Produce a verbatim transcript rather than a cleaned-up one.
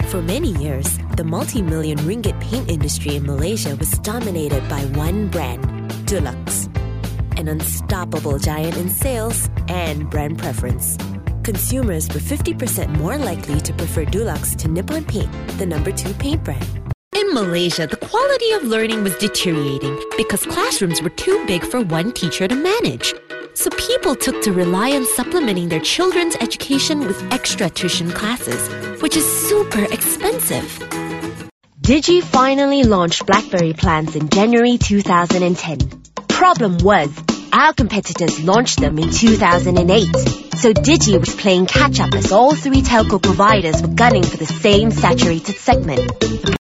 For many years, the multi-million ringgit paint industry in Malaysia was dominated by one brand, Dulux, an unstoppable giant in sales and brand preference. Consumers were fifty percent more likely to prefer Dulux to Nippon Paint, the number two paint brand. In Malaysia, the quality of learning was deteriorating because classrooms were too big for one teacher to manage. So people took to rely on supplementing their children's education with extra tuition classes, which is super expensive. Digi finally launched BlackBerry plans in January two thousand ten. Problem was, our competitors launched them in two thousand eight. So Digi was playing catch-up as all three telco providers were gunning for the same saturated segment.